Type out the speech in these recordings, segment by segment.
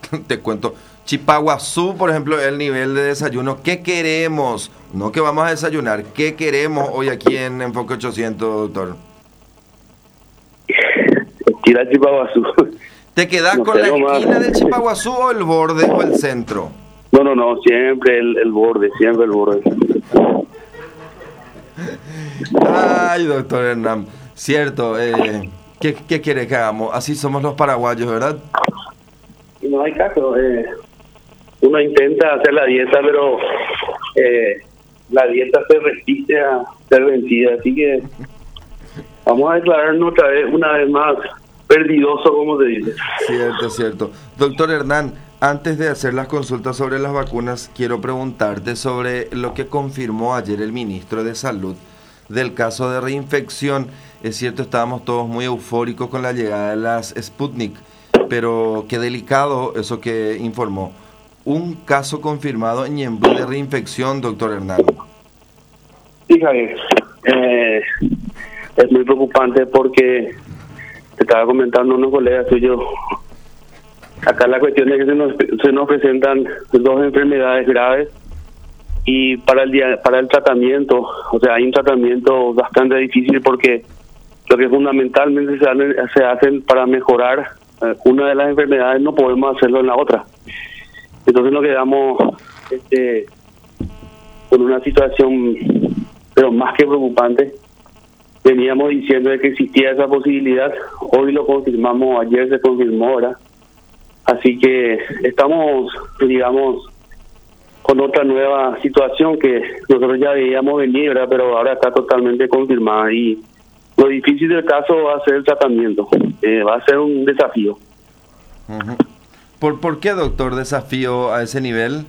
te cuento. Chipaguazú, por ejemplo, el nivel de desayuno. ¿Qué queremos? No que vamos a desayunar. ¿Qué queremos hoy aquí en Enfoque 800, doctor? Tira Chipaguazú. ¿Te quedás No con sé, la nomás. esquina del Chipaguazú o el borde o el centro? No, siempre el borde, siempre el borde. Ay, doctor Hernán. Cierto. ¿Qué quiere que hagamos? Así somos los paraguayos, ¿verdad? Y no hay caso. Uno intenta hacer la dieta, pero la dieta se resiste a ser vencida. Así que vamos a declararnos otra vez, una vez más, perdidoso, como se dice. Cierto. Doctor Hernán, antes de hacer las consultas sobre las vacunas, quiero preguntarte sobre lo que confirmó ayer el ministro de Salud del caso de reinfección. Es cierto, estábamos todos muy eufóricos con la llegada de las Sputnik, pero qué delicado eso que informó. Un caso confirmado en Ñemby de reinfección, doctor Hernán. Sí, Javier. Es muy preocupante porque te estaba comentando unos colegas tuyos. Acá la cuestión es que se nos presentan dos enfermedades graves y para el tratamiento, o sea, hay un tratamiento bastante difícil porque lo que fundamentalmente se hacen para mejorar una de las enfermedades no podemos hacerlo en la otra. Entonces nos quedamos con una situación, pero más que preocupante. Veníamos diciendo de que existía esa posibilidad, hoy lo confirmamos, ayer se confirmó, ¿verdad? Así que estamos, digamos, con otra nueva situación que nosotros ya veíamos venir, ¿verdad? Pero ahora está totalmente confirmada y lo difícil del caso va a ser el tratamiento, va a ser un desafío. Uh-huh. ¿Por qué, doctor, desafío a ese nivel?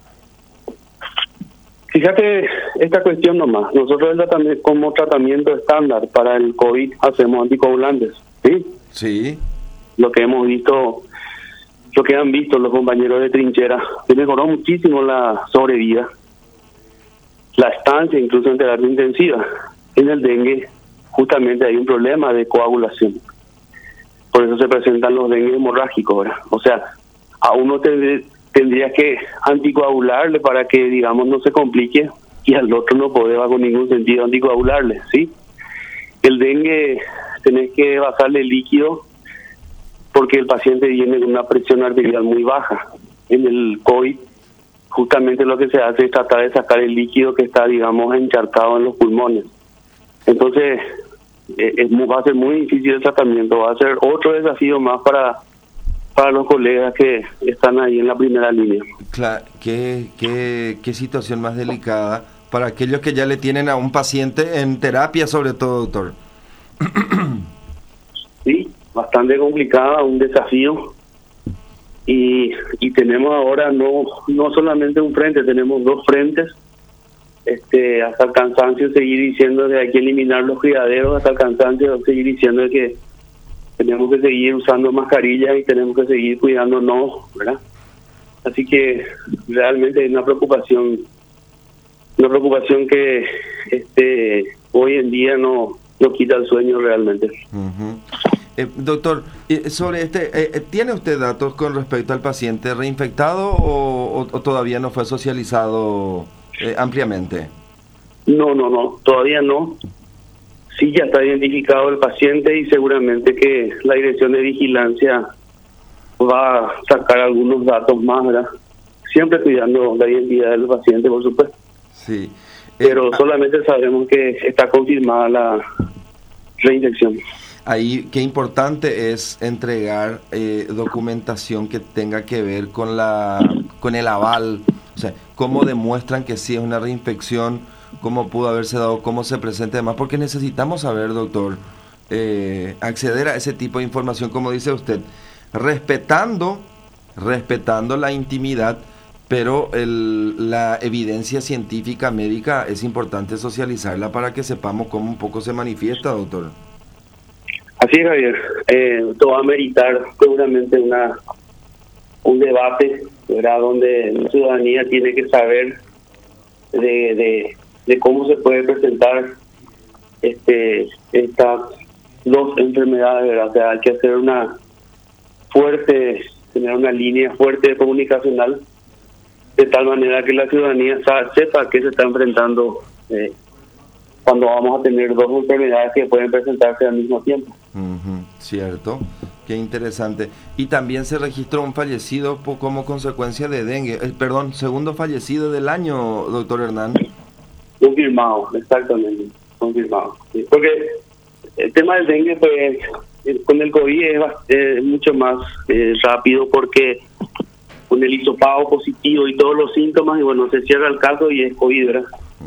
Fíjate esta cuestión nomás. Nosotros como tratamiento estándar para el COVID hacemos anticoagulantes, ¿sí? Sí. Lo que hemos visto, lo que han visto los compañeros de trinchera, que mejoró muchísimo la sobrevida, la estancia incluso en terapia intensiva. En el dengue justamente hay un problema de coagulación. Por eso se presentan los dengue hemorrágicos, ¿verdad? O sea, a uno tendría que anticoagularle para que, digamos, no se complique y al otro no podemos con ningún sentido anticoagularle, ¿sí? El dengue tenés que bajarle líquido porque el paciente viene con una presión arterial muy baja. En el COVID, justamente lo que se hace es tratar de sacar el líquido que está, digamos, encharcado en los pulmones. Entonces, va a ser muy difícil el tratamiento, va a ser otro desafío más para los colegas que están ahí en la primera línea. Claro, qué situación más delicada para aquellos que ya le tienen a un paciente en terapia, sobre todo, doctor. Sí, bastante complicada, un desafío. Y tenemos ahora no solamente un frente, tenemos dos frentes. Hasta el cansancio seguir diciendo que hay que eliminar los criaderos, hasta el cansancio seguir diciendo que tenemos que seguir usando mascarillas y tenemos que seguir cuidándonos, ¿verdad? Así que realmente hay una preocupación que hoy en día no quita el sueño realmente. Uh-huh. Doctor, sobre ¿tiene usted datos con respecto al paciente reinfectado o todavía no fue socializado ampliamente? No, todavía no. Sí, ya está identificado el paciente y seguramente que la Dirección de Vigilancia va a sacar algunos datos más, ¿verdad? Siempre cuidando la identidad del paciente, por supuesto. Sí. Pero solamente sabemos que está confirmada la reinfección. Ahí, qué importante es entregar documentación que tenga que ver con el aval, o sea, cómo demuestran que sí es una reinfección, cómo pudo haberse dado, cómo se presenta, además, porque necesitamos saber, doctor, acceder a ese tipo de información, como dice usted, respetando la intimidad, pero la evidencia científica médica es importante socializarla para que sepamos cómo un poco se manifiesta, doctor. Así es, Javier. Esto va a meritar seguramente un debate, ¿verdad?, donde la ciudadanía tiene que saber de cómo se puede presentar estas dos enfermedades, ¿verdad? O sea, hay que hacer una fuerte tener una línea fuerte comunicacional, de tal manera que la ciudadanía sepa a qué se está enfrentando cuando vamos a tener dos enfermedades que pueden presentarse al mismo tiempo. Cierto, qué interesante. Y también se registró un fallecido como consecuencia de dengue. Segundo fallecido del año, doctor Hernán. Confirmado, exactamente, confirmado. Sí, porque el tema del dengue, pues, con el COVID es mucho más rápido, porque con el hisopado positivo y todos los síntomas, y bueno, se cierra el caso y es COVID, ¿verdad?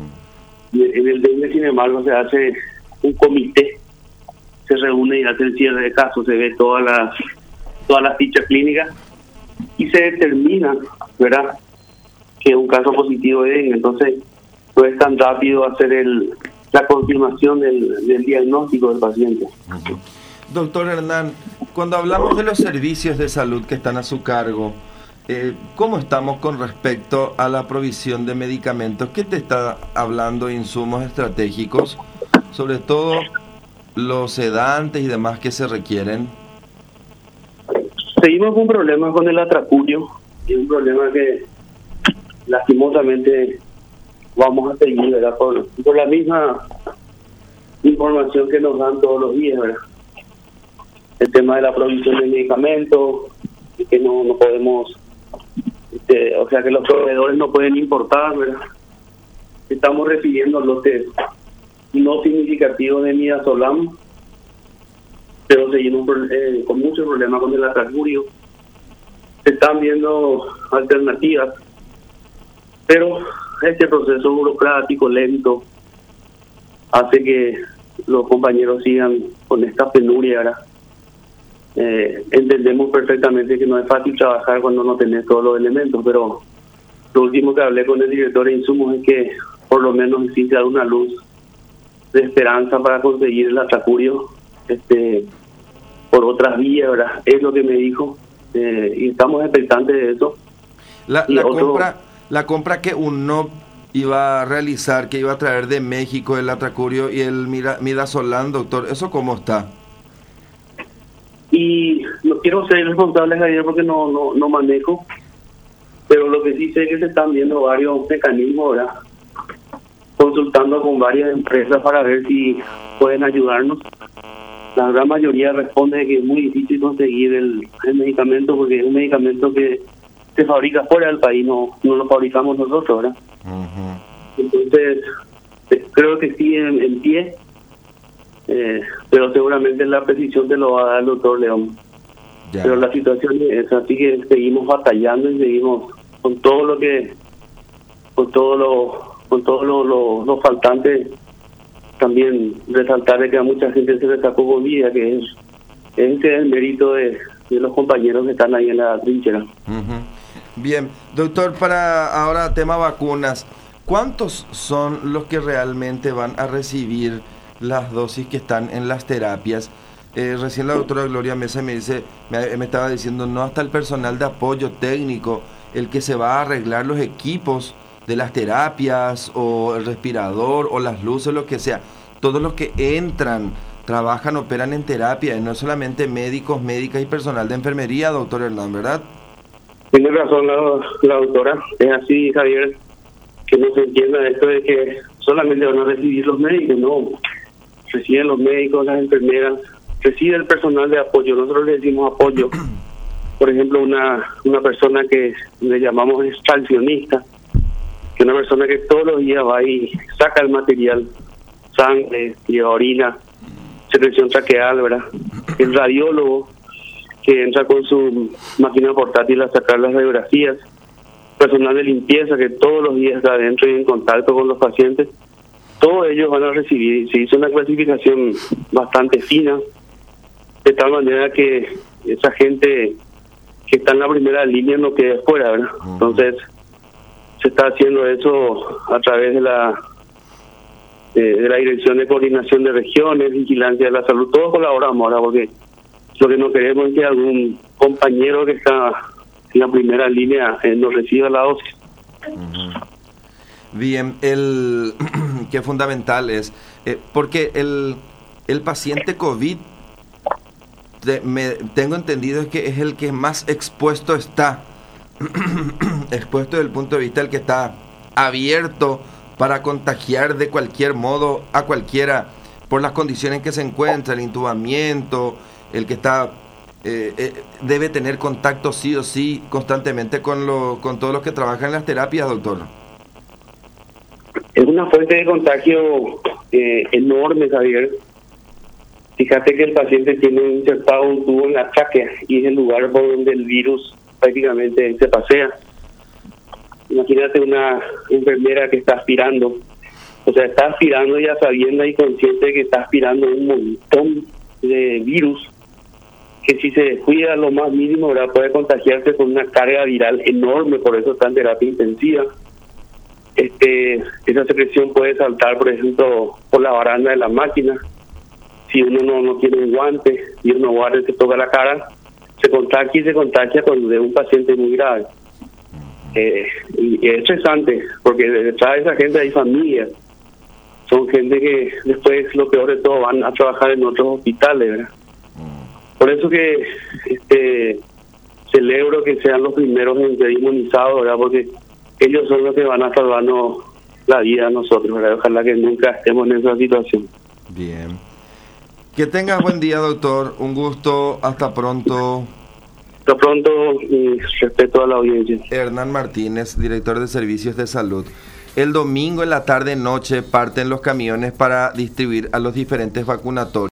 En el dengue, sin embargo, se hace un comité, se reúne y hace el cierre de casos, se ve todas las fichas clínicas y se determina, ¿verdad?, que es un caso positivo de dengue. Entonces no es tan rápido hacer la confirmación del diagnóstico del paciente. Doctor Hernán, cuando hablamos de los servicios de salud que están a su cargo, ¿cómo estamos con respecto a la provisión de medicamentos? ¿Qué te está hablando de insumos estratégicos? Sobre todo los sedantes y demás que se requieren. Seguimos con problemas con el atracurio, y un problema que lastimosamente vamos a seguir, ¿verdad? Por la misma información que nos dan todos los días, ¿verdad? El tema de la provisión de medicamentos, y que no podemos, o sea, que los proveedores no pueden importar, ¿verdad? Estamos recibiendo lotes no significativos de midazolam, pero seguimos con muchos problemas con el atracurio. Se están viendo alternativas, pero este proceso burocrático lento hace que los compañeros sigan con esta penuria, ¿verdad? Entendemos perfectamente que no es fácil trabajar cuando no tenés todos los elementos, pero lo último que hablé con el director de insumos es que por lo menos existe alguna luz de esperanza para conseguir el atracurio por otras vías, ¿verdad? Es lo que me dijo, y estamos expectantes de eso. La compra que UNOP iba a realizar, que iba a traer de México el atracurio y el midazolam, doctor, ¿eso cómo está? Y no quiero ser responsable, Javier, porque no manejo, pero lo que sí sé es que se están viendo varios mecanismos, ¿verdad? Consultando con varias empresas para ver si pueden ayudarnos. La gran mayoría responde que es muy difícil conseguir el medicamento, porque es un medicamento que se fabrica fuera del país, no lo fabricamos nosotros, ¿verdad? Entonces, creo que sí en pie, pero seguramente la precisión te lo va a dar el doctor León. Ya. Pero la situación es así, que seguimos batallando y seguimos con todo lo faltante. También resaltar de que a mucha gente se le sacó con vida, que es el mérito de los compañeros que están ahí en la trinchera. Bien, doctor, para ahora tema vacunas, ¿cuántos son los que realmente van a recibir las dosis que están en las terapias? Recién la doctora Gloria Mesa me estaba diciendo, no, hasta el personal de apoyo técnico, el que se va a arreglar los equipos de las terapias o el respirador o las luces, lo que sea, todos los que entran, trabajan, operan en terapia, y no solamente médicos, médicas y personal de enfermería, doctor Hernán, ¿verdad? Tiene razón la doctora, es así, Javier, que no se entienda esto de que solamente van a recibir los médicos, no, reciben los médicos, las enfermeras, recibe el personal de apoyo. Nosotros le decimos apoyo, por ejemplo, una persona que le llamamos extraccionista, que es una persona que todos los días va y saca el material, sangre y orina, secreción traqueal, ¿verdad? El radiólogo que entra con su máquina portátil a sacar las radiografías, personal de limpieza que todos los días está adentro y en contacto con los pacientes, todos ellos van a recibir. Se hizo una clasificación bastante fina, de tal manera que esa gente que está en la primera línea no quede fuera, ¿verdad? Entonces se está haciendo eso a través de la Dirección de Coordinación de Regiones, Vigilancia de la Salud. Todos colaboramos ahora, porque lo que no queremos es que algún compañero que está en la primera línea no reciba la dosis. Bien, que fundamental es, porque el paciente COVID tengo entendido es que es el que más expuesto está, expuesto desde el punto de vista del que está abierto para contagiar de cualquier modo a cualquiera por las condiciones en que se encuentra, el intubamiento, el que está debe tener contacto sí o sí constantemente con todos los que trabajan en las terapias, doctor. Es una fuente de contagio enorme, Javier. Fíjate que el paciente tiene insertado un tubo en la tráquea y es el lugar por donde el virus prácticamente se pasea. Imagínate una enfermera que está aspirando, o sea, está aspirando ya sabiendo y consciente de que está aspirando un montón de virus que si se descuida lo más mínimo, ¿verdad?, puede contagiarse con una carga viral enorme, por eso está en terapia intensiva. Esa secreción puede saltar, por ejemplo, por la baranda de la máquina. Si uno no tiene un guante y uno guarda y se toca la cara, se contagia de un paciente muy grave. Y es estresante, porque detrás de esa gente hay familias. Son gente que después, lo peor de todo, van a trabajar en otros hospitales, ¿verdad? Por eso que celebro que sean los primeros en ser inmunizados, ¿verdad? Porque ellos son los que van a salvarnos la vida a nosotros, ¿verdad? Ojalá que nunca estemos en esa situación. Bien. Que tengas buen día, doctor. Un gusto. Hasta pronto. Hasta pronto y respeto a la audiencia. Hernán Martínez, director de Servicios de Salud. El domingo en la tarde-noche parten los camiones para distribuir a los diferentes vacunatorios.